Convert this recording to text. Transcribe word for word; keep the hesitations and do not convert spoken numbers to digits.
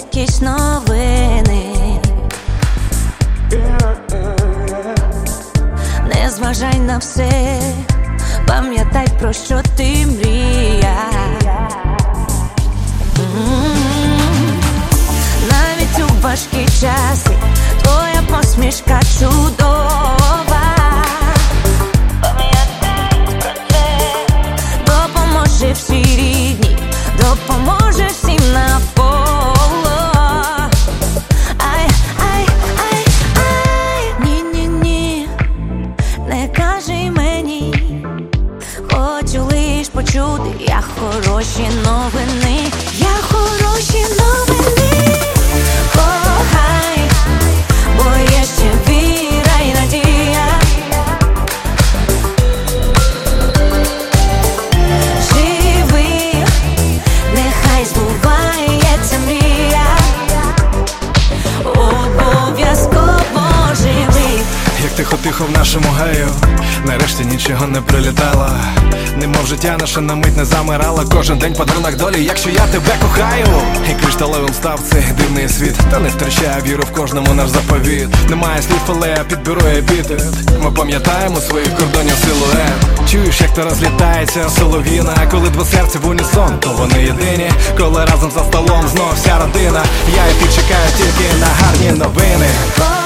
якісь новини. Не зважай на все, пам'ятай, про що ти мріяв. Навіть у важкі часи твоя посмішка чудова. Пам'ятай про це, допоможе всі рідні, допоможе всім навколо. Ай, ай, ай, ай, ні-ні-ні, не кажи мені, хочу лиш почути я хороші новини, я хороші новини. Кохай, бо є ще віра й надія. Живи, нехай збувається мрія. Обов'язково живи. Як тихо-тихо в нашому гаю, нарешті нічого не прилітало. Немов життя наше на мить не замирало. Кожен день подарунок долі, якщо я тебе кохаю. І кришталевим став цей дивний світ, та не втрачає віру в кожному наш заповіт. Немає слів, але я підберу епітет. Ми пам'ятаємо своїх кордонів силует. Чуєш, як то розлітається солов'їна, коли два серця в унісон, то вони єдині. Коли разом за столом знов вся родина, я і ти чекаю тільки на гарні новини.